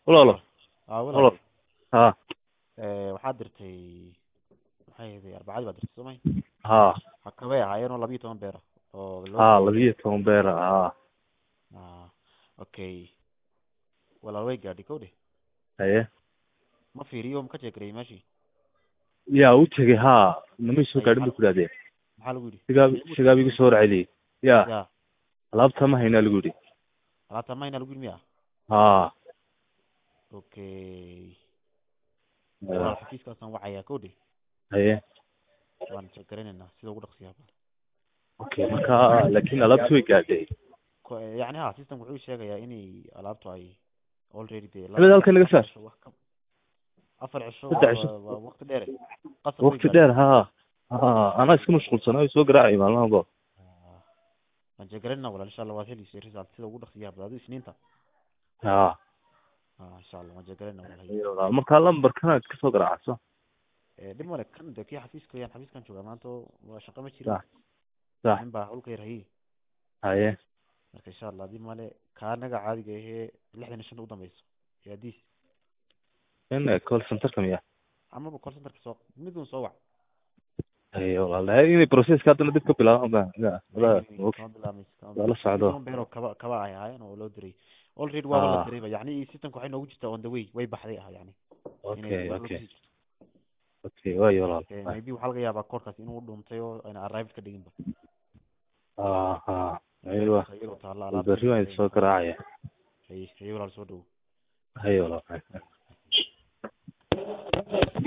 walaalo walaal walaal ha waxaad dirtay maxay ahayd arbacadii baad dirtay soomay ha hakabay ahaayeenoo 12 beer ah oo loo ha diray 12 beer ha okay walaal way gaadhi kowde haye ma fiiriyo ma ka jeegaray meeshii yaa u tegey ha nama soo gaadhin bay ku dhahdeen maxaa lagu yidhi sigaab igu soo warceliyey ya ya alaabta ma haynaa lagu yidhi alaabta mayna lagu yidhi miya ha okay walaal xafiiskaasaan wacayaa kowde haye waan jeegaraynaa sida ugu dhaqsiyaha okay marka laakiin alaabta way gaadhay يعني system wuxuu sheegayaa inay alaabtu ay already de habeen halkan naga saar afar cisho saddex cisho waqti dheer waqti dheer ha anaa iska mashquulsanaa soo garaacay maalmaha bo waan jeegarayna walaal insha Allah waad helaysaa result sida ugu dhaqsiyaha badan isniinta ha insha Allah waan jeegarayna walaal marka lambarkana ka soo garaacaso dib male kan de kii xafiiskan jooga maanta waa shaqo ma jiro sax in baa hawlka yar hayay haye marka insha Allah dib male kaanaga caadiga ah 65 u dambayso yaadiis in call center kamiya ama call center soo midun soo wac ayo walaalahay inay process ka hadana dib ka bilaabaan la socdo beero kaba ay ahaayeen oo loo diray already waa la diray yani systemku waxay noogu jirtaa on the way way baxday yani okay way walaal maybe waxa laga yaabaa koorkaas inuu dhuntay oo ayna arrived ka dhigin ba aywa berri waan soo garaacaya hay walaal soo dhow hay walaal